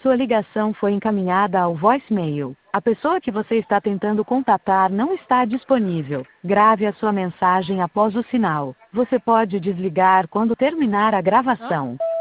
Sua ligação foi encaminhada ao voicemail. A pessoa que você está tentando contatar não está disponível. Grave a sua mensagem após o sinal. Você pode desligar quando terminar a gravação.